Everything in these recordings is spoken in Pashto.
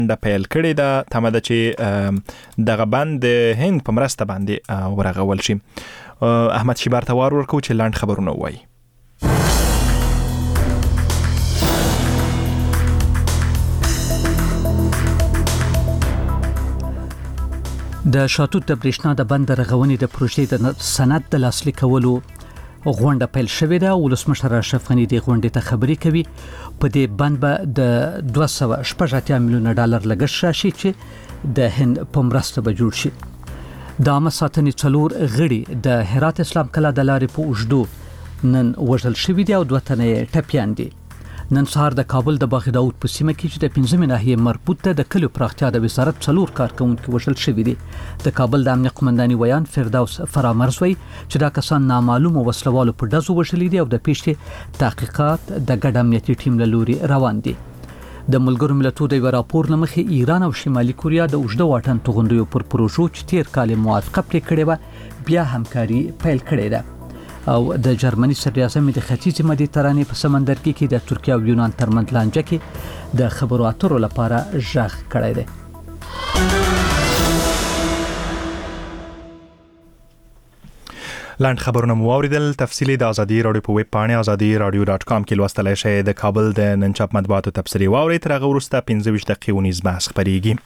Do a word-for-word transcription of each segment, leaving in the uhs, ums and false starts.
د پیل کړي دا تمه ده چې دغه بند هند په مرسته باندې ورغول شي. احمد شیبار ته وار ورکو چې لاند خبرونه وایي. د شاتوت د برېښنا د بند رغونې د پروژې د سند د لاسلیک کولو غونډه پیل شوې ده. ولسمشر اشرف غني د غونډې ته خبرې کوي. په دې بند به د دوه سوه شپږ اتیا میلیونه ډالر لګښت راشي چې د هند په مرسته به جوړ شي. د عامه ساتنې څلور غړي د هرات اسلام کلا د لارې په اوږدو نن وژل شوي دي او دوه تنه ټپیان دي. نن سهار د کابل د باغ داود په سیمه کې چې د پنځمې ناحیې مربوط ده د کلیو پراختیا د وزارت څلور کارکونکي وژل شوي دي. د کابل د امنیت قومنداني ویان فردوس فرامرز وایي چې دا کسان نامعلومو وسلوالو په ډزو وژلي دي او د پیښې تحقیقات د ګډ امنیتي ټیم له لوري روان دي. د ملګرو ملتونو د راپور لمخې ایران او شمالي کوریا د اوږده واټن توغندیو پر پروژو چې تیر کال موافقه پرې کړې وه بیا همکاري پیل کړې ده. او د جرمني صدر اعظم د ختیځ مدیترانې په سمندر کې کې د ترکیه او یونان ترمنځ لانجه کې د خبرو اترو لپاره ژغ کړی دی. لاند خبرونه مو اوریدل. تفصیلی د ازادي رادیو په ویب پاڼه ازادي رادیو ډاټ کام کې لوستلای شئ. د کابل د نن چاپ مطبوعاتو تبصرې واورئ. تر هغه وروسته پنځه ویشت دقیقې ونیز بحث خپرېږي.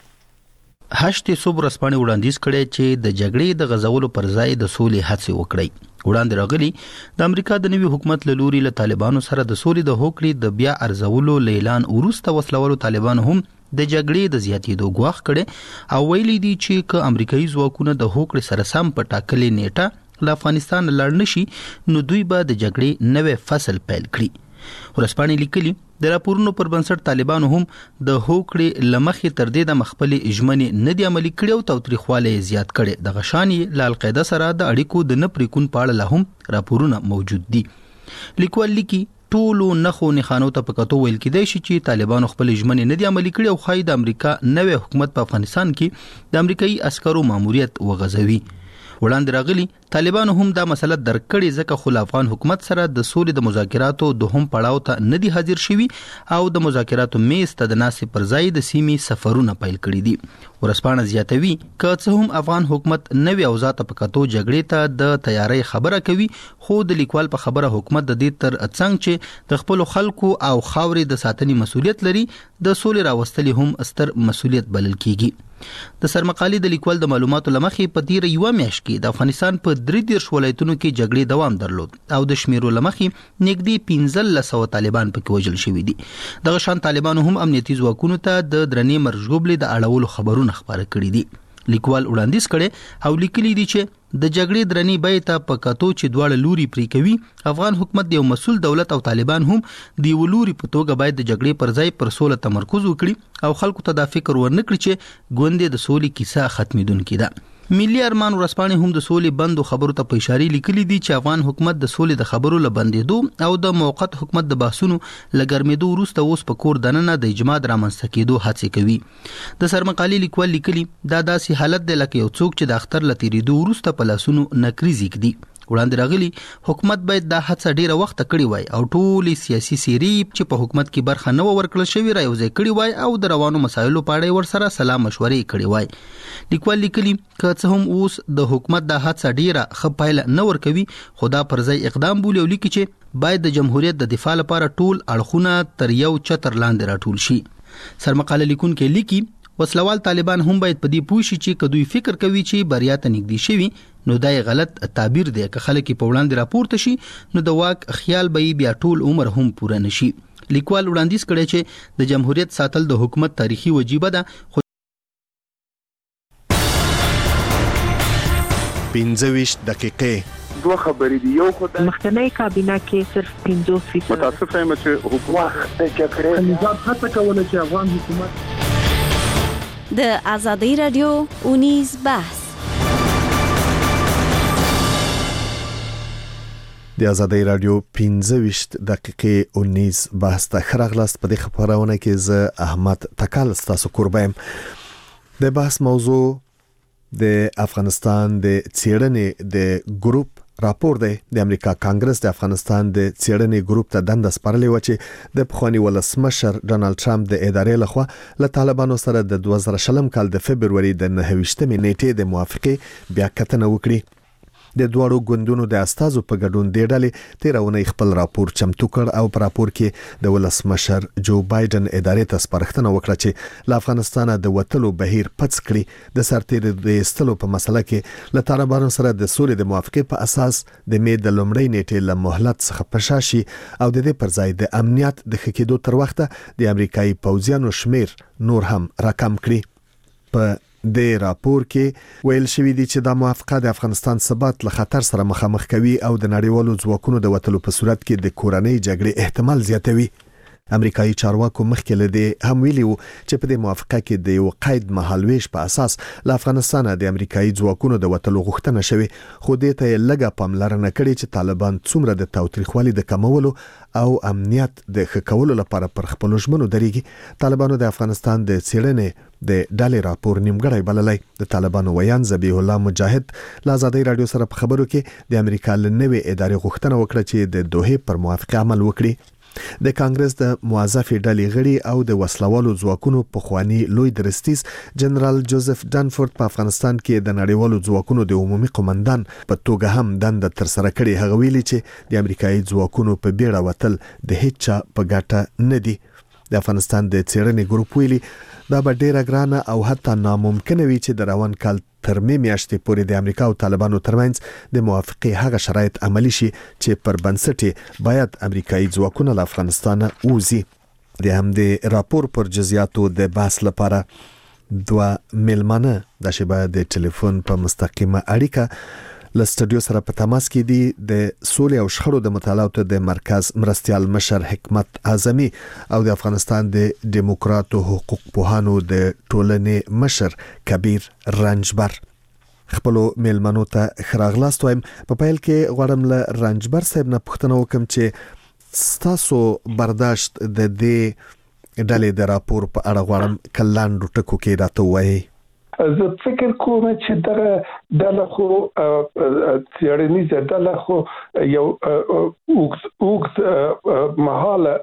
هشتې صبح رسپانې وړاندیز کړي چې د جګړې د غزولو پر ځای د سولې هڅې وکړي. وړاندې راغلي د امریکا د نوي حکومت له لوري له طالبانو سره د سولې د هوکړې د بیا ارزولو اعلان وروسته وسلوالو طالبانو هم د جګړې د زیاتېدو ګواښ کړي او ویلي دي چې که امریکایي ځواکونه د هوکړې سره سم په ټاکلې نیټه له افغانستان لاړ نشي نو دوی به د جګړې نوې فصل پیل کړي. ورسپانې لیکلي د راپورونو پر بنسټ طالبانو هم د هوکړې لمخې تر دې د مخبلي اجمنې نه دی عملي کړي او توتریخواله زیات کړي. د غشاني ل القاعده سره د اړیکو د نه پریکون پاړه له هم راپورونه موجود دي. لیکوال لیکي ټولو نخو نخانو ته پکاتو ویل کېدای شي چې طالبانو خپل اجمنې نه دی عملي کړي او خای د امریکا نوې حکومت په افغانستان کې د امریکایي عسکرو ماموریت وغځوي. وړاندې راغلي طالبانو هم دا مسله درک کړي ځکه خو افغان حکومت سره د سولې د مذاکراتو دوهم پړاو ته نه دي حاضر شوي او د مذاکراتو میز ته د ناسې پر ځای د سیمې سفرونه پیل کړي دي. ورسپانه زیاتوي که څه هم افغان حکومت نوې اوضاع ته پکاتو جګړې ته د تیاری خبره کوي خو د لیکوال په خبره حکومت د دې تر څنګ چې د خپل خلکو او خاورې د ساتنې مسولیت لري د سولې راوستلې هم ستر مسولیت بلل کیږي. د سرمقالي د لیکوال د معلوماتو لمخې په تیر یو میاشت کې د افغانستان په درې دیرش ولایتونو کې جګړې دوام درلود او د شمیرو لمخې نږدې پنځلس سوه طالبان پکې وژل شوي دي. دغه شان طالبانو هم امنیتي ځواکونو ته د درنې مرجوبلې د اړولو خبرونه خبره کړي دي. لیکوال وړاندیز کړي او لیکلي دي چې د جګړې درنې بیې ته په کتو چې دواړه لوري پرې کوي افغان حکومت د یو مسؤل دولت او طالبان هم د یو لوري په توګه باید د جګړې پر ځای پر سوله تمرکز وکړي او خلکو ته دا فکر ورنکړي چې ګوندې د سولې کیسه ختمېدونکې ده. ملي ارمان ورسپانې هم د سولې بندو خبرو ته په اشاره لیکلي دي چې افغان حکومت د سولې د خبرو لبندېدو او د موقت حکومت د بحثونو لګرمېدو وروسته اوس په کور دننه د اجماع رامنځته کېدو هڅې کوي. د سرمقالي لیکوال لیکلي دا داسې حالت دی لکه یو څوک چې د اختر له تېرېدو وروسته په لاسونو نکریزي کړي. وړاندې راغلي حکومت باید دا هڅه ډیره وخت کړی وای او ټولې سیاسي سیری چې په حکومت کې برخه نه ورکړل شوی را یوځای کړی وای او د روانو مسایلو په اړه ورسره سلام مشورې کړی وای. لیکوال لیکلي که څه هم اوس د حکومت دا هڅه ډیره ښه پایله نه ورکوي خو دا پر ځای اقدام بولي او لیکي چې باید د جمهوریت د دفاع لپاره ټول اړخونه تر یو چتر لاندې راټول شي. سرمقاله لیکونکي لیکي وسلوال طالبان هم باید په دې پوه شي چې که دوی فکر کوي چې بریا ته نږدې شوي نو دا غلط تعبیر دی. که خلک په وړاندې راپورته شي نو د واک خیال به بیا ټول عمر هم پوره نشي. لیکوال وړاندیز کړی چې د جمهوریت ساتل د حکومت تاریخي وجیبه ده. پنځه ویشت دقیقې دوه خبرې دي. یو خو د مخکنی کابینه کې صرف پنځوس فیصد متاسفه یم چې حکومت د جګړې نظام هڅه کوله چې افغان حکومت د ازادي رادیو اونیز بحث د ازادي رادیو پنځه ویشت دقیقې اونیز بحث ته خراغلاست. په دې خبرونه کې زه احمد تکال ستاسو قربایم. د بحث موضوع د افغانستان د څېړنې د ګروپ راپور دی د امریکا کانګرس د افغانستان د څېړنې ګروپ ته دنده سپارلې و چې د پخوانی ولسمشر ډونالد ټرمپ د ادارې لخوا له طالبانو سره د دوه زره شلم کال د فبرवरी د نهه ویشتمې نیټې د موافقې بیا کتنه وکړي. د دوړو ګوندونو د استازو په ګډون د ډلې تیرونه خپل راپور چمتو کړ او په راپور کې د ولسمشر جو بایدن ادارې ته سپارښتنه وکړه چې له افغانستانه د وټلو بهیر پڅ کړي، د سرتیر د استلو په مسله کې له طالبانو سره د سولې د موافقې په اساس د می د لومړۍ نیټې له مهلت څخه پشاشي او د دې پر ځای د امنیت د خکېدو تر وخته د امریکایي پوځیانو شمیر نور هم راکم کړي. په د راپور کې ویل شوی دی چې دا موافقه د افغانستان ثبات له خطر سره مخامخ کوي او د نړیوالو ځواکونو د وټلو په صورت کې د کورنۍ جګړې احتمال زیاتوي. امریکایي چارواکو مخکې له دې هم ویلي وو چې په دې موافقه کې د یو قید مهالويش په اساس له افغانستانه د امریکایي ځواکونو د وټلو غوښتنه شوې، خو دې ته لږه پاملرنه کړې چې طالبان څومره د تاوتریخوالي د کمولو او امنیت د ښه کولو لپاره پر خپل ژمنو درېږي. طالبانو د افغانستان د څېړنې د ډالې راپور نیمګړی بللی. د طالبانو ویان ذبیح الله مجاهد له آزادۍ رادیو سره په خبرو کې د امریکا له نوې ادارې غوښتنه وکړه چې د دوحې پر موافقه عمل وکړي. د کانګرس د موظفې ډلې غړي او د وسلوالو ځواکونو پخوانی لوی درستیز جنرال جوزف ډانفورد په افغانستان کې د نړیوالو ځواکونو د عمومي قومندان په توګه هم دنده تر سره کړې. هغه ویلي چې د امریکایي ځواکونو په بیړه وتل د هیڅ چا په ګټه نه دي. د افغانستان د څېړنې ګروپ ویلي دا به ډیره ګرانه او حتی ناممکنه وي چې د روان کال تر می میاشتې پورې د امریکا او طالبانو ترمنځ د موافقې هغه شرایط عملی شي چې پر بنسټ باید امریکایي ځواکونه له افغانستانه ووځي. د همدې راپور پر جزئیاتو د بحث لپاره دوه میلمانه د شبکې د ټلیفون په مستقیمه اړیکه له سټډیو سره په تماس کې دي. د سولې او شخړو د مطالعاتو د مرکز مرستيال مشر حکمت اعظمي او د افغانستان د دیموکراتو حقوق پوهانو د ټولنې مشر کبیر رنجبر. خپل میلمنو ته خراغلاست وایم. په پیل کې غواړم له رنجبر صاحب نه پوښتنه وکم چې ستاسو برداشت د دې ډلې د راپور په اړه غواړم کلاندو ټکو کې راته وایي. زه فکر کوم چې دغه د خو څېړنیزه د خو یو اوږد اوږد مهاله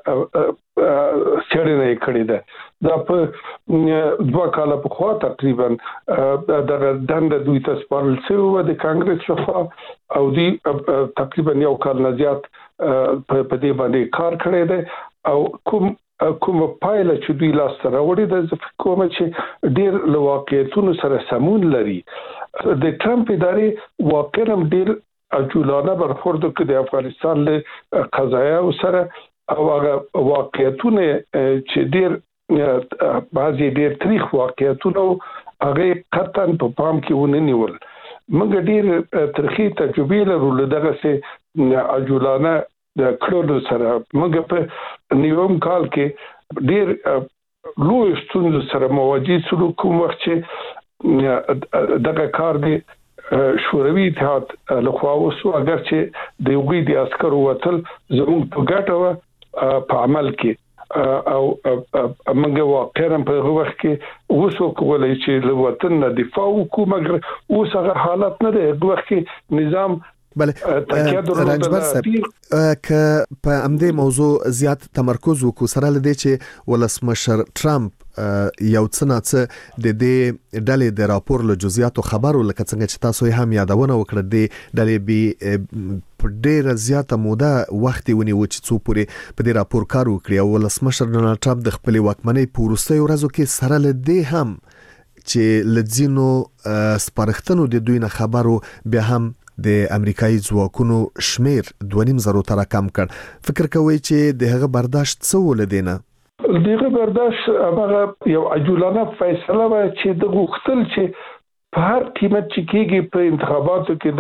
څېړنه کړې ده. دا په دوه کاله په خوا تقریبا دغه دنده دوی ته سپارل شوې وه د کانګرس لخوا او دوی تقریبا یو کال نه زیات په دې باندې کار کړی دی او کوم کوم پایله چې دوی لاس ته راوړي د زه کوم چې ډیر له واقعیتونو سره سمون لري. د ټرمپ ادارې واقعا ډیر عجولانه برخورد کوي د افغانستان له قضایا سره او هغه واقعیتونه چې ډیر بعضی ډیر تاریخ واقعیتونه هغه قطعا په پام کې ونه نیول. موږ ډیر ترخی تجربه لرو دغه سه عجولانه د کړو سره. موږ په نیوم کال کې ډیر لوی ستونزو سره مواجه شو کوم وخت چې دغه کار دی شوروي اتحاد لخوا وسو اگر چې د یوګي د عسکرو وتل زموږ په ګټه په عمل کې او موږ واقعا په هغه وخت کې وسو کولای چې له وطن نه دفاع وکړو مګر اوس هغه حالت نه دی. هغه وخت کې نظام بله رنجبر صاحب که په همدې موضوع زیات تمرکز وکړو سره لدې چې ولسمشر ټرمپ یو څه نه څه د دې ډلې د راپور له جزئیاتو خبرو لکه څنګه چې تاسو هم یادونه وکړه د ډلې بي په ډیره زیاته موده وخت ونیو چې څو پورې په دې راپور کار وکړي او ولسمشر ډونالد ټرمپ د خپل واکمنۍ په وروستیو ورځو کې سره لدې هم چې لځینو سپارښتنو د دوی نه خبرو بیا هم د امریکایي ځواکونو شمیر دوه نیم زرو تر کم کړ. فکر کوي چې د هغه برداشت څه ولدینه؟ دغه برداشت هغه یو عجولانه فیصله و چې د غوښتل چې په هر قیمت چې کېږي په انتخاباتو کې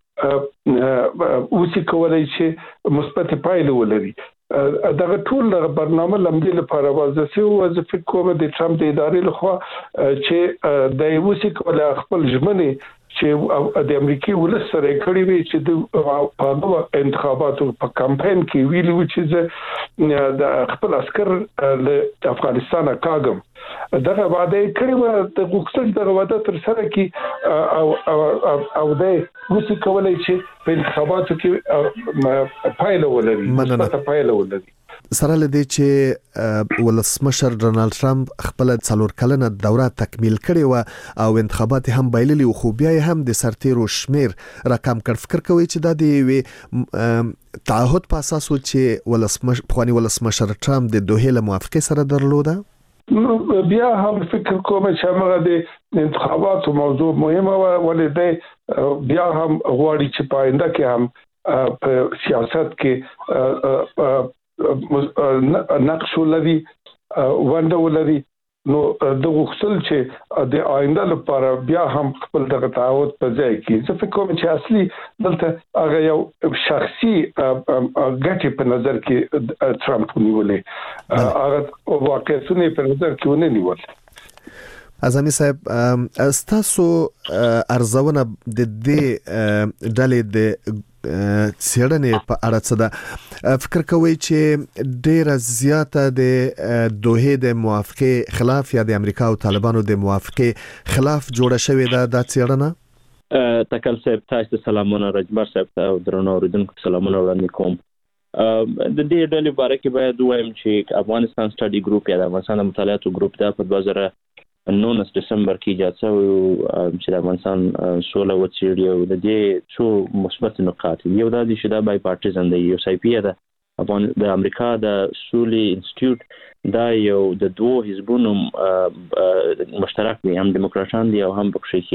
د اوسې کولای چې مثبت پایله ولري. دغه ټول برنامه لمدې لپاره وظیفه او وظیفه کومه د ټرمپ د ادارې لخوا چې د اوسې کولای خپل ژمنې چې د امریکای ولس سره کړی وی چې د په نوو انتخاباتو په کمپاین کې ویلو چې د خپل عسكر له افغانستان کاغم دغه وعده کړی و د غوښتل دغه وعده تر سره کې او او او د وسی کولای چې په انتخاباتو کې پایله ولري مثبت پایله ولري سره لدی چې ولسمشر ډونالد ټرمپ خپل څلور کلنه دوره تکمیل کړي و او انتخابات هم بایللي خو بیا هم د سرتیرو شمیر رقم کړ فکر کوي چې د دې تعهد په اساس و چې ولسمشر خواني ولسمشر ټرمپ د دوه له موافقه سره درلوده نو بیا هم فکر کوم چې هغه د انتخاباتو موضوع مهمه و ولې بیا هم غواړي چې پاینده کې هم په سیاست کې نقش ولري ونده ولري نو د غوښتل چې د آینده لپاره بیا هم خپل دغه تعهد په ځای کې زه فکر کوم چې اصلي دلته هغه یو شخصي ګټه په نظر کې ټرمپ نیولې هغه واقعیتونه په نظر کې ونه نیول اعظمي صاحب استاسو ارزونه د دې ډلې د سیړنې په اړه څه ده فکر کوي چې ډیره زیاته د دوه د موافقه خلاف یا د امریکا او طالبانو د موافقه خلاف جوړه شوې ده د سیړنه تکل صاحب تاسو سلامونه رجبر صاحب او درنو اوریدونکو سلامونه وړاندې کوم د دې ډلې باره کې باید وایم چې افغانستان سټډي ګروپ یا د افغانستان مطالعاتو ګروپ دا په دوه زره نولس دسمبر کې ایجاد شوی چې د افغانستان سوله وڅېړي او د دې څو مثبت نقاط یو دا دي چې دا بای پارټیزن دی یو سای پی ده افغان د امریکا د سولې انسټیټیوټ دا یو د دوه حزبونو مشترک دي هم دیموکراتان دي او هم پکې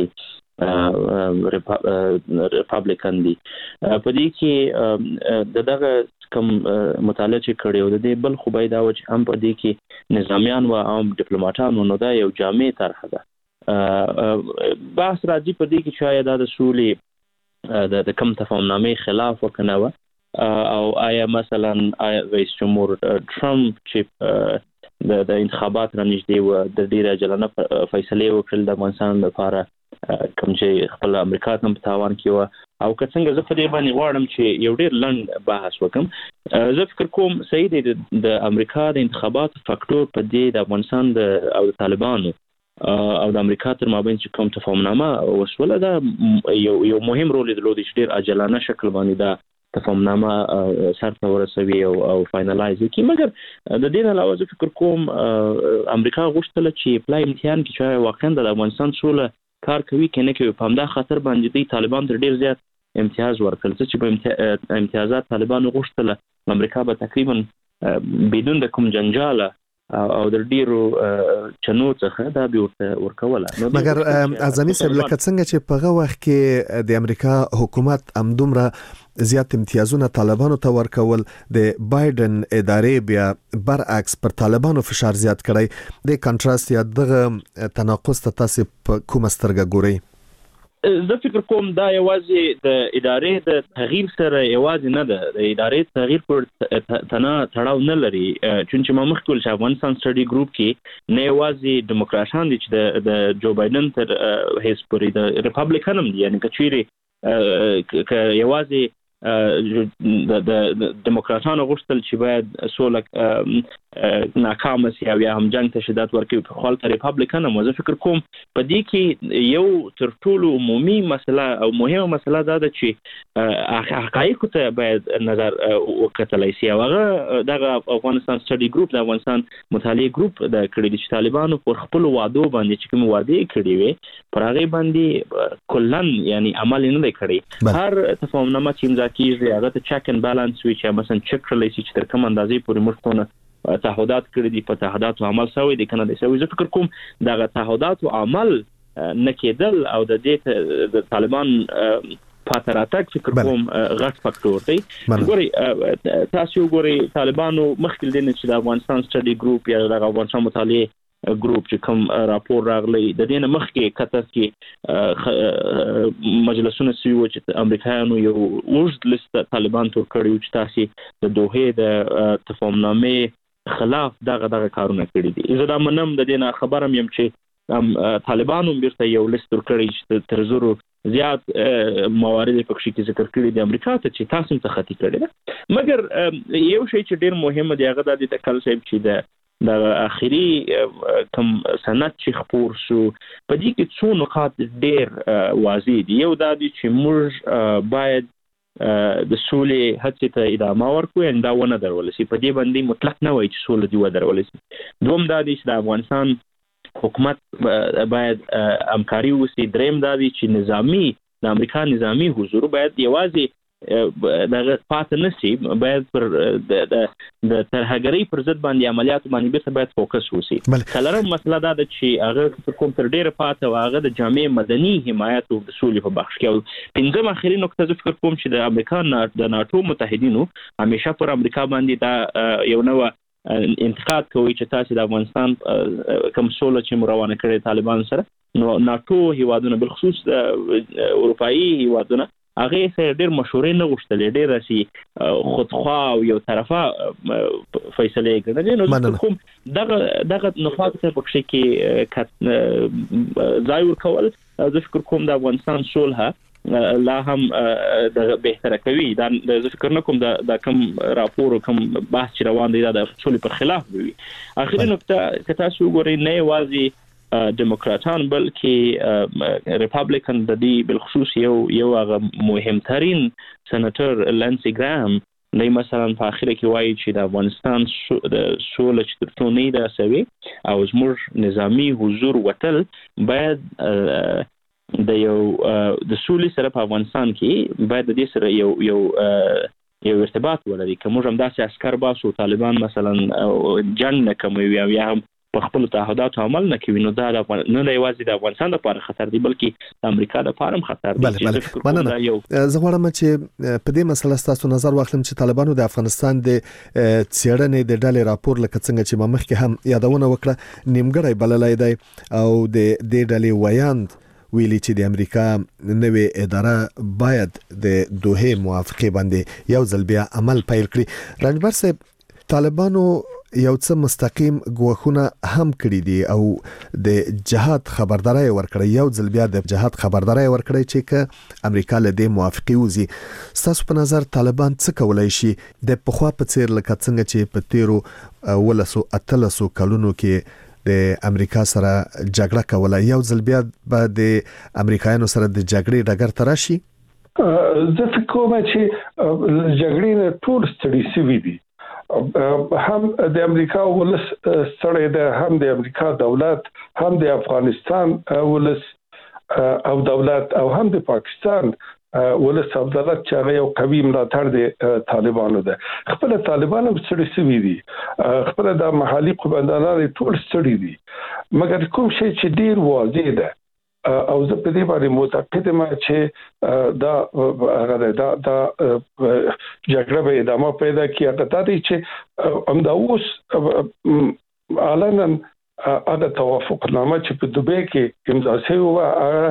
کې ریپابلیکن دي په دې کې د دغه کوم مطالعه چې کړي او د دې بل خو باید دا و چې هم په دې کې نظامیان او عام ډیپلوماټان نو دا یو جامع طرح ده بحث راځي په دې کې شاید د سولې د کم تفاهمنامې خلاف وکنه او آیا مثلا آیا رئیس جمهور ټرمپ چې د انتخابات را نږدې و د ډیره جلانه فیصله وکړل د افغانستان لپاره کوم چې خپل امریکا ته په تاوان کې و او که څنګه زه په دې باندې غواړم چې یو ډیر لنډ بحث وکم زه فکر کوم صحیح دی د امریکا د انتخابات فاکټور په دې د افغانستان د او د طالبانو او د امریکا تر مابین چې کوم تفاهمنامه وسوله دا یو یو مهم رول درلود چې ډیر عاجلانه شکل باندې دا تفاهمنامه سرته ورسوي او او فاینلایز کی مګر د دې علاوه زه فکر کوم امریکا غوښتل چې پلای امتحان کې چې واقعا د افغانستان سوله کار کوي کنه کوي په همدا خاطر باندې د طالبان تر ډیر زیات امتیاز ورکړل چې په امتیازات طالبان غوښتل امریکا به تقریبا بدون د کوم جنجاله او د ډیرو چنو څخه دا به ورکوله مګر اعظمي صاحب لکه څنګه چې په هغه وخت کې د امریکا حکومت امدومره زیات امتیازونه طالبانو ته ورکول د بایدن ادارې بیا برعکس پر طالبانو فشار زیات کړی د کنټراست یا دغه تناقض ته تاسو په کومه سترګه ګورئ زه فکر کوم دا یوازې د ادارې د تغییر سره یوازې نه ده د ادارې تغییر پر تنا تړاو نه لري چې ما مخکې چې افغانستان سټډي ګروپ کې نه یوازې دیموکراتان دي چې د جو بایدن تر هیڅ پورې د ریپابلیکن هم دي یعنی کچېری ک یوازې د دیموکراتانو غوښتل چې باید سوله ناکامه شي او یا هم جنگ ته شدت ورکړي په خپل ریپابلیکن مو زه فکر کوم په دې کې یو تر ټولو عمومي مسله او مهمه مسله دا ده چې حقایق ته باید نظر وکړل شي او هغه د افغانستان سټډي ګروپ د افغانستان مطالعه ګروپ د کړي چې طالبانو پر خپل وعده باندې چې کوم وعده کړي وي پر هغه باندې کلن یعنی عمل نه کړي هر تفاهمنامه چې کیږي هغه ته چک ان بالانس وی چې مثلا چک کړلی چې تر کوم اندازې پورې مخکونه تعهدات کړی دي په تعهدات عمل شوی دي کنه د شوی زه فکر کوم دا تعهدات عمل نه کېدل او د دې د طالبان پاتراتک فکر کوم غټ فاکټور دی ګوري تاسو ګوري طالبانو مخکې دین چې د افغانستان سټډي ګروپ یا د افغانستان مطالعه ګروپ چې کوم راپور راغلی د دې نه مخکې قطر کې مجلسونه سوي چې امریکایانو یو اوږد لیست طالبان تور کړی چې تاسو د دوه د تفاهمنامې خلاف دغه دغه کارونه کړی دي زه دا منم د دې نه خبرم یم چې طالبانو بیرته یو لیست تور کړی چې تر زورو زیات موارد پکې کې ذکر کړی د امریکا ته چې تاسو ته خطي کړی ده. مګر یو شی چې ډیر مهم دی هغه د تکل صاحب چې د د اخیری کوم سند چې خپور شو په دې کې څو نقاط ډیر واضح دي. یو دا دی چې موږ باید د سولې هڅې ته ادامه ورکړو ان دا ونه درول شي. په دې باندې مطلق نه وایي چې سولې دی ودرول شي. دوم دا دی چې د افغانستان حکومت باید همکاري وکړي. دریم دا دی چې نظامی د امریکا نظامی حضور باید یوازې دغه پاتې نشي، باید پر د ترهګرۍ پر ضد باندې عملیات باندې به باید فوکس وشي. څلورم مسله دا ده چې هغه کوم تر ډیره پاتې هغه د جامع مدني حمایت او د سولې په بخش کې. او پنځم اخري نقطه زه فکر کوم چې د امریکا د ناتو متحدینو همیشه پر امریکا باندې دا یو نوع انتقاد کوي چې تاسو د افغانستان کوم سوله چې مروانه کړي طالبان سره، نو ناتو هیوادونه بالخصوص اروپایي هیوادونه هغه سره ډېر مشورې نه غوښتلې، ډېر راسي خودخوا او یو طرفه فیصله کړې. نو کوم دغه دغه نقاط ته پکې کې ځای ورکول زه فکر کوم د افغانستان صلح لا هم د بهتره کوي. دا زه فکر نه کوم د کوم راپور او کوم بحث چې روان دی دا د صلح په خلاف وي. اخري نقطه که تاسو وګورئ نه یوازې دموکراتان بلکې ریپابلیکن د دې بالخصوص یو یو هغه مهمترین سنټر لانسی ګرام دی مثلا په اخر کې وایي چې د افغانستان د سولې چې تر څو نه ده سوي او زموږ نظامی حضور وتل باید د یو د سولې سره په افغانستان کې باید د دې سره یو یو یو ارتباط ولري. که موږ هم داسې عسكر باسو طالبان مثلا جنگ نه کوي او یا هم په خپل تعهداتو عمل نه کوي، نو دا نه یوازې د افغانستان لپاره خطر دی بلکې د امریکا لپاره هم خطر دی. مننه. زه غواړم چې په دې مسله تاسو نظر واخلم چې طالبانو د افغانستان د څېړنې د ډلې راپور لکه څنګه چې ما مخکې هم یادونه وکړه نیمګړی بللای دی او د دې ډلې ویاند ویلي چې د امریکا نوې اداره باید د دوه موافقه باندې یو ځل بیا عمل پیل کړي. رنجبر صاحب، طالبانو یو څه مستقیم غوښونه هم کړی دي او د جهاد خبرداري ورکړی، یو ځل بیا د جهاد خبرداري ورکړی چې ک امریکا له دې موافقه وزي. تاسو په نظر طالبان څه کولای شي د پخوا په څیر لکه څنګه چې په تیرو ولسو اتلسو کلونو کې د امریکا سره جګړه کوله، یو ځل بیا به د امریکایانو سره د جګړې ډګر ته راشي؟ زه فکر کوم چې جګړې نه ټول ستړي شوي دي. هم د امریکا ولس سره د هم د امریکا دولت، هم د افغانستان ولس او دولت او هم د پاکستان ولس او دولت چې هغه یو قوي ملاتړ د طالبانو ده. خپل طالبانو ستړي شوي دي، خپل د محلي قومندانان ټول ستړي دي. مګر کوم شی چې ډیر واضح ده او زه په دې باندې معتقد یم چې دا هغه دا دا جګړه به ادامه پیدا کړي. هغه دی چې همدا اوس علنا هغه توافقنامه چې په دوبۍ کې امضا شوی و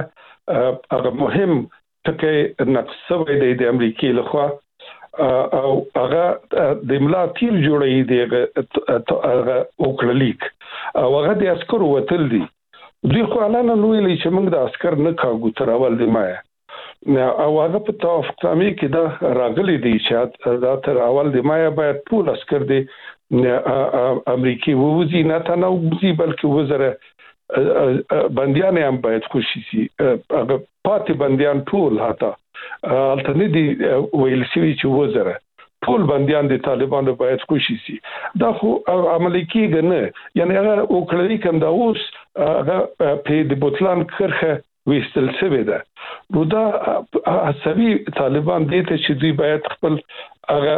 هغه مهم ټکی نقص شوی دی د امریکای لخوا او هغه د ملا تیر جوړی دی هغه وکړلیک او هغه د عسکرو وتل دي. دوی خو علنا ویلي چې موږ د عسكر نه کاغو تر اول د مایا او هغه په توافقنامه کې دا راغلي دي چې دا تر اول د مایا باید ټول عسكر دي امریکای ووزي، نه تنه ووزي بلکې وزره بنديان هم باید خوشي شي. هغه پاتې بنديان ټول هاته الټنی دي ویل شي چې وزره ټول بنديان د طالبانو باید خوشي شي. دا خو عملي کېږي نه، یعنی هغه وکړي کوم دا اوس هغه په د بوتلان کرخه وستل شوی ده. نو دا عصبي طالبان دي ته چې دوی باید خپل هغه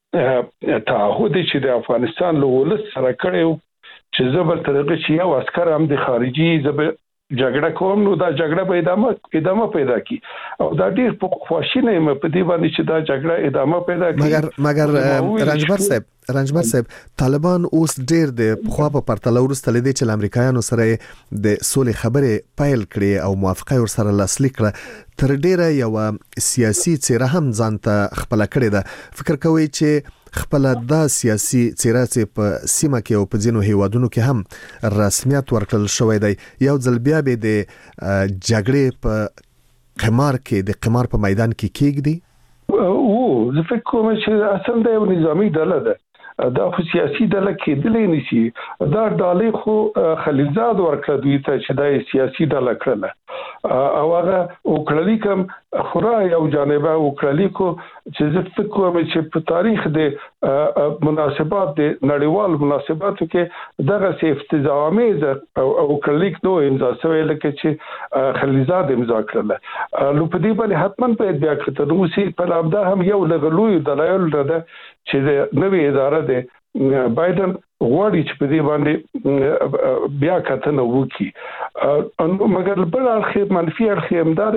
تعهد چې د افغانستان له ولس سره کړو چې زبر طریقې چې یو عسكر هم د خارجي زبر جګړه کوم، نو دا جګړه به ادامه ادامه پیدا کی او دا ډیر په خواشینه م په دې باندې چې دا جګړه ادامه پیدا کی. مګر مګر رنجبر صاحب رنجبر صاحب طالبان اوس ډیر د خو په پرتله ورسته لیدي چې امریکایانو سره د سولې خبرې پیل کړي او موافقه ور سره لاسلیک کړه، تر ډیره یو سیاسي څیره هم ځانته خپل کړی ده. فکر کوي چې خپل د سیاسي څیره چې په سیمه کې او په ځینو هیوادونو کې هم رسمیت ورکړل شوی دی، یو ځل بیا به د جګړې په قمار کې د قمار په میدان کې کېږدي؟ او زه فکر کوم چې اصل د یو نظامی ډله ده، دا خو سیاسي ډله کېدلی نشي. دا ډالۍ خو خلیلزاد ورکړه دوی ته چې دا سیاسي ډله کړله او هغه وکړلی کوم خورا یو جانبه وکړلی کو چې زه فکر کوم چې په تاریخ د مناسبات د نړیوال مناسباتو کې دغه سي افتضاحامیز او وکړلیک نو امضا شوی لکه چې خلیلزاد امضا کړله. نو په دې باندې حتما باید بیا کتل وسی په لابدا هم یو لغلوی دلایل ده چې د نوې اداره د بایدن غواړي چې په دې باندې بیا کتنه وکړي، مګر بل اړخ منفي اړخ هم دا دی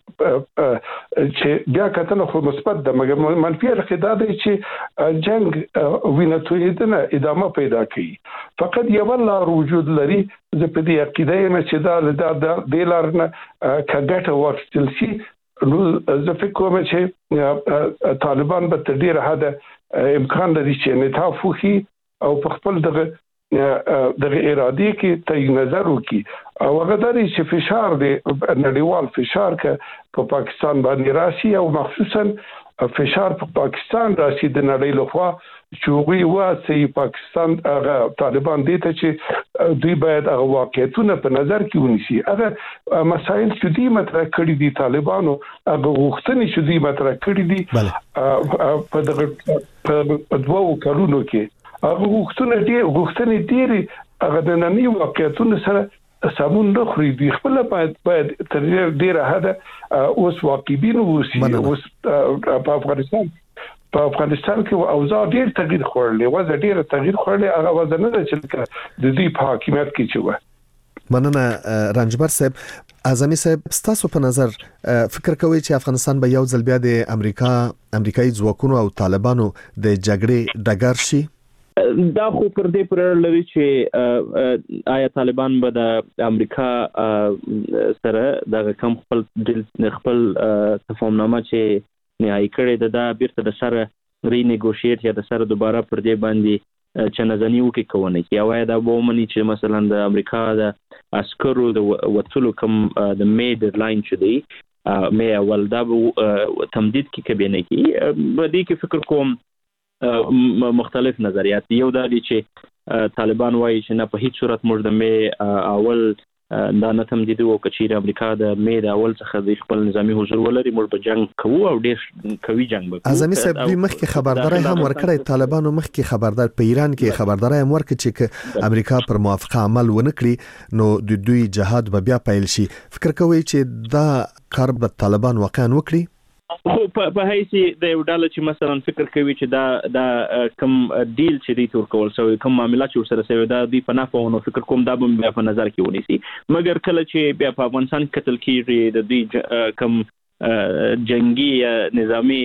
چې چې بیا کتنه خو مثبت ده، مګر منفي اړخ دا دی چې جنگ وینتویدنه ادامه پیدا کوي. فقط یو لار وجود لري. زه په دې عقیده یم چې دا د دې لار نه کګټه واخیستل شي. نو زه فکر کوم چې طالبان به تر ډیره حده امکان لري چې انعطاف وکړي او په خپل دغه دغه ارادي کې تعین نظر وکړي او هغه د چې فشار دی نړیوال فشار کې په پاکستان باندې راشي او مخصوصا فشار په پاکستان راشي د نړۍ لخوا چې وی واسي پاکستان هغه طالبان دي ته چې دوی باید هغه واقعیتونه په نظر کې ونیسي. هغه مسایل چې دوی مطرح کړي دي طالبانو هغه غوښتنې چې دوی مطرح کړي دي په دغه په دوو کلونو کې هغه غوښتنې دي غوښتنې دي هغه د ننني واقعیتونو سره سمون نه خوري. دوی خپل باید باید تر ډیره حده اوس واقعبین اوسي. اوس په افغانستان په افغانستان کې اوضاع ډیر تغییر خورلې وځه ډیر تغییر خورلې هغه وځه نه چې د دې په حکومت کې چې و. مننه رنجبر صاحب. اعظمي صاحب ستاسو په نظر فکر کوي چې افغانستان به یو ځل بیا د امریکا امریکایي ځواکونو او طالبانو د جګړې ډګر شي؟ دا خو پر دې پر لري چې آیا طالبان به د امریکا سره د کم خپل خپل تفاهمنامه چې نهایی کړي ده دا بیرته د سره ری نیګوشیټ یا د سره دوباره پر دې باندې چې نزنی وکي کوونه کی او دا به ومني چې مثلا د امریکا د عسکرو د وټلو کم د می ډیډلاین چې دی مې اول دا تمدید کې کبینه کې په دې کې فکر کوم مختلف نظریات. یو دا دی چې طالبان وایي چې نه په هیڅ صورت موږ د می اول دا نه تمدید وکړي امریکا د می د اول څخه د خپل نظامی حضور ولري موږ په جنگ کوو او ډیر کوي جنگ وکړو. اعظمي صاحب دوی مخکې خبرداري هم ورکړی طالبانو مخکې خبردار په ایران کې خبرداري هم ورکړي چې امریکا پر موافقه عمل ونه کړي نو د دوی جهاد به بیا پیل شي. فکر کوي چې دا کار به طالبان واقعا وکړي؟ خو په هیڅ د یو ډول چې مثلا فکر کوي چې دا دا کم ډیل چې دی تور کول سوی کوم معاملات چې سره سوی دا دی په نافونه فکر کوم دا به په نظر کې ونیسي. مګر کله چې بیا په افغانستان قتل کیږي د دې کم جنگي نظامی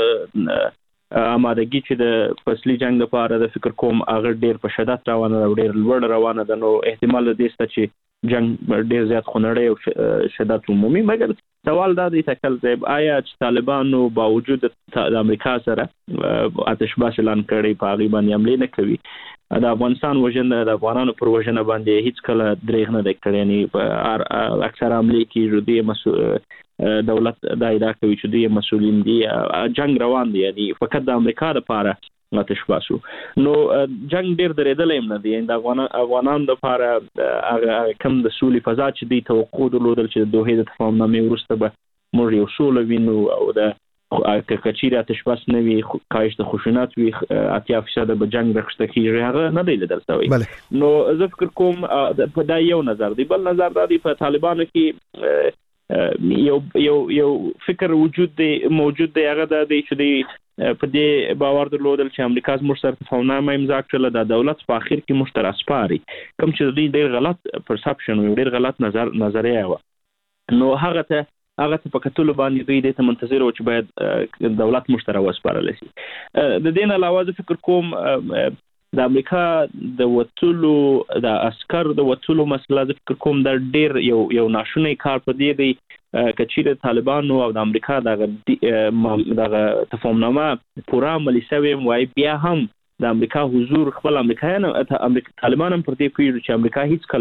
آمادګي چې د فصلي جنگ لپاره د فکر کوم هغه ډیر په شدت روانه ده ډیر لوړ روانه ده نو احتمال دې ست چې جنگ ډیر زیات خنړی او شدت عمومي. مګر سوال دا دی تکل زیب آیا چې طالبانو باوجود د امریکا سره آتش بس اعلان کړي په هغه باندې عملي نه کوي د افغانستان وژنه د افغانانو پر وژنه باندې هیڅ کله درېغ نه کړي یعنی اکثر عملي کې ردی مسؤل دولت دا ادعا کوي چې دوی مسؤلین دي جنگ روان دي یعنی فقط د امریکا لپاره آتش باسو نو جنگ ډیر درېدل هم نه دي د افغان افغانانو لپاره هغه کم د سولې فضا چې دی توقع درلودل چې د دوه د تفاهمنامې وروسته به موږ یو سوله وینو او د کچیر آتش بس نه وي کاهش د خشونت وي اتیا فیصد به جنگ رخصته کیږي هغه نه دی لیدل شوی. نو زه فکر کوم په دا یو نظر دی. بل نظر دا دی په طالبانو کې یو یو یو فکر وجود دی موجود دی هغه د دې چې دی په دې باور درلودل چې امریکا زموږ سره تفاهمنامه امضا کړله د دولت په اخر کې موږ ته اسپاري کوم چې دوی ډېر غلط پرسپشن او ډېر غلط نظر نظریه و نو هغه ته هغه په کتلو باندې دوی د منتظر او چې باید دولت موږ ته وسپارل شي. د دې نه علاوه فکر کوم د امریکا د وټلو د عسكر د وټلو مسله فکر کوم د ډېر یو یو ناشونی کار په دی دی کچیر طالبانو او د امریکا دغه دغه تفاهمنامه پورا عملي شوی وای بیا هم د امریکا حضور خپل امریکایان امریکا طالبان هم پر دې پیږي چې امریکا هیڅ کله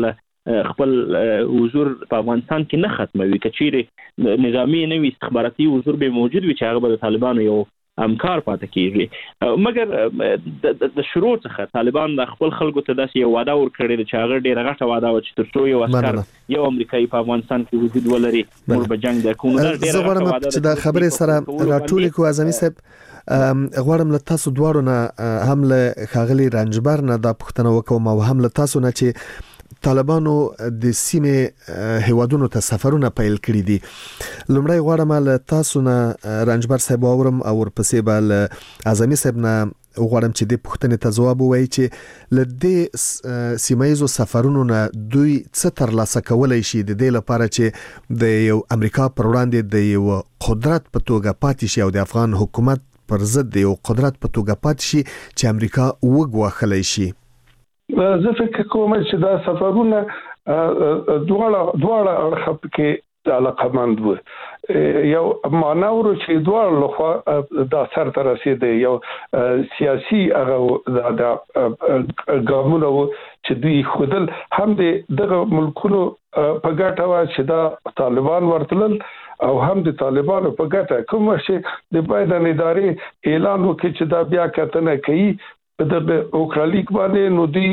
خپل حضور په افغانستان کې نه ختموي. کچېرې نظامی نوي استخباراتي حضور به موجود وي چې هغه به د طالبانو یو همکار پاتې کیږي. مګر د شروع څخه طالبان د خپل خلکو ته داسې یو وعده ورکړې چې هغه ډېره غټه وعده و چې تر څو یو عسکر یو امریکایي په افغانستان کې وجود ولري موږ به جنگ وکړو. زه غواړم چې د خبرې سره راټولې کو اعظمي صاحب، غواړم له تاسو دواړو نه هم له ښاغلي رنجبر نه دا پوښتنه وکوم او هم له تاسو نه چې طالبانو د سیمې هیوادونو ته سفرونه پیل کړي دي. لومړی غواړم له تاسو نه رنجبر صاحب واورم او ورپسې به له اعظمي صاحب نه غواړم چې د پوښتنې ته ځواب ووایي چې له دې سیمایي سفرونو نه دوی څه ترلاسه کولای شي د دې لپاره چې د یو امریکا پر وړاندې د یو قدرت په توګه پاتې شي او د افغان حکومت پر ضد د یو قدرت په توګه پاتې شي چې امریکا وګواښلی شي. زه فکر کوم چې دا سفرونه دواړه دواړه اړخ کې علاقمند وو. یو مانور چې دواړه لخوا د سر تر رسیدي یو سیاسي هغه د ګامونو چې دوی خودل هم دغه ملکونو په ګټه وا چې دا طالبان ورتلل او هم د طالبانو په ګټه کوم چې د بایدن ادارې اعلان وکړي چې دا بیا کتنه کوي د اوکرالیک باندې نو دی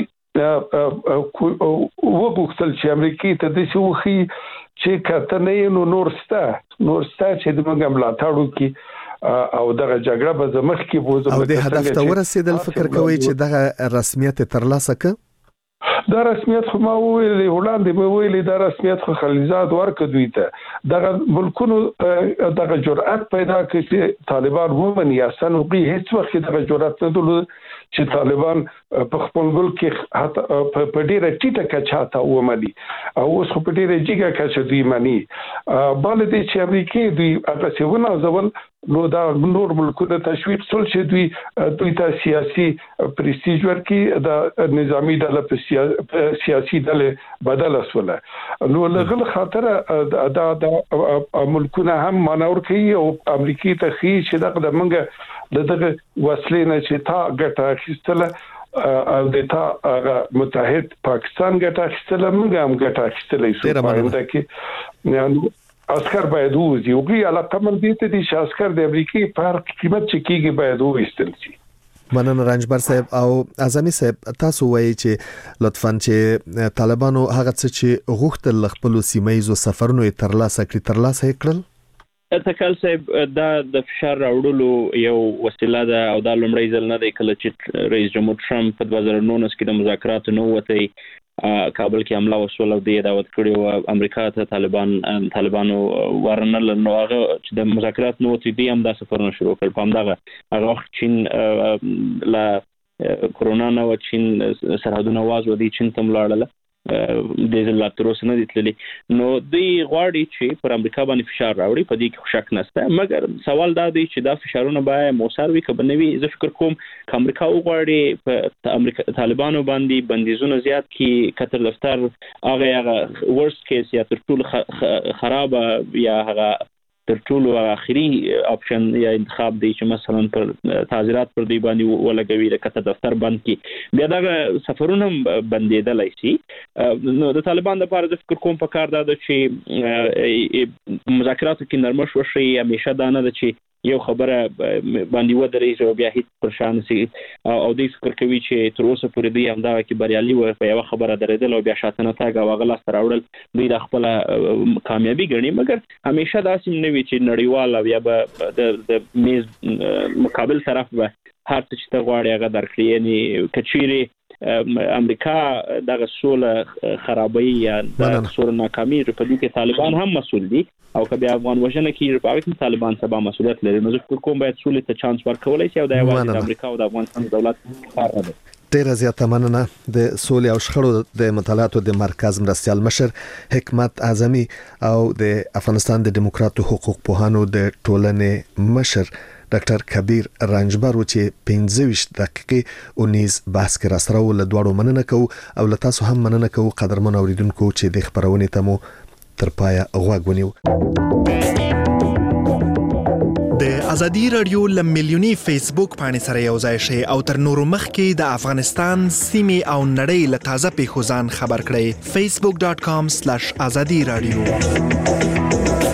وګورئ چې امریکای ته د شوخي چې کتنې نو نورستا نورستا چې د موږ ملاتړ وکړي او دغه جګړه به زمخ کې بوزو او د هدف ته ورسېدل فکر کوي چې دغه رسمیت ترلاسه ک دا رسمیت خو ما ویلې وړاندې به ویلې دا رسمیت خو خلیزات ورکړ دوی ته دغه ملکونو دغه جرأت پیدا کړي چې طالبان ومني اصلا وقي هیڅ وخت دغه جرأت نه درلود چې طالبان په خپل ملک کې حتی په ډیره ټیټه کچه تا ومني او اوس په ډیره جګه کچه دوی مني. بل دې چې امریکای دوی هغه څه ونه ځول نو دا نور ملکونه تشویق سول چې دوی دوی ته سیاسي پرستیج ورکړي د نظامی ډله په سیاسي ډله بدل اسوله. نو لغل خاطر دا د ملکونه هم مانور کوي او امریکای ته خي چې دغه د منګه دغه وسلې نه چې تا ګټه اخیستله او د تا متحد پاکستان ګټه اخیستله موږ هم ګټه اخیستلې سو پاینده کې یعنی عسكر باید وځي او غي علاقه من دي ته دي چې عسكر د امریکای پر قیمت چې کیږي باید وېستل شي. مننه رنجبر صاحب او اعظمي صاحب تاسو وایي چې لطفاً چې طالبانو هغه څه چې غوښتل خپل سیمایي سفرونو ترلاسه کړي ترلاسه کړل. تکل صاحب دا د فشار راوړلو یو وسیله ده او دا لومړی ځل نه دی کله چې رئیس جمهور ټرمپ په دوه زره نولس کې د مذاکراتو نو وتی کابل کې حمله وسول او د دعوت کړي او امریکا ته طالبان طالبانو ورنل نو هغه چې د مذاکرات نو وتی دی هم دا سفرونه شروع کړ په همدغه هغه وخت چین لا کرونا نو چین سرحدونه واز ودی چین تم لاړل د زلات تروس نه دتللی نو دوی غواړي چې پر امریکا باندې فشار راوړي په دې کې شک نشته. مګر سوال دا دی چې دا فشارونه باید موثر وي که بنوي. زه فکر کوم چې امریکا وغواړي په امریکا طالبانو باندې بندیزونه زیات کی کتر دفتر هغه هغه ورست کیس یا تر ټولو خراب یا هغه تر ټولو اخري اپشن یا انتخاب دی چې مثلا پر تعزیرات پر دی باندې ولګوي د کته دفتر بند کی بیا دا سفرونه بندیدلای شي. نو د طالبان د لپاره فکر کوم په کار دا چې مذاکراتو کې نرمش وشي همیشه دا نه ده چې یو خبره باندې ودرېږي او بیا هیڅ پرشان سي او دوی فکر کوي چې تر اوسه پورې دوی همدا کې بریالي وي په یو خبره درېدل او بیا شاتنه تاګ او غلا سره وړل دوی د خپل کامیابی ګڼي. مګر همیشه داسې نه وي چې نړیوال او یا به د میز مقابل طرف به هر څه چې ته غواړي هغه درکړي. یعنی کچيري امریکا دغه سوله خرابوي یا د سوله ناکامي په دې کې طالبان هم مسؤل دي او کبه افغان وژنه کې په اړه طالبان سبا مسؤلیت لري. نو زه کوم باید سوله ته چانس ورکولای شي او د امریکا او د افغانستان دولت کار دی. ډیره زیاته مننه. د سولې او شخړو د مطالعاتو د مرکز مرستیال مشر حکمت اعظمي او د افغانستان د دیموکراتو حقوق پوهانو د ټولنې مشر ډاکټر کبیر رنجبر چې پنځه ویشت دقیقې اونیز بحث کې را سره ول دواړو مننه کوو او له تاسو هم مننه کوو قدرمن اوریدونکو چې د خبرونې ته مو تر پایه غوږ ونیو. د ازادي رادیو لملیونی فیسبوک باندې سره یو ځای شي او تر نورو مخکې د افغانستان سیمې او نړۍ له تازه پیښو ځان خبر کړئ facebook dot com slash azadi radio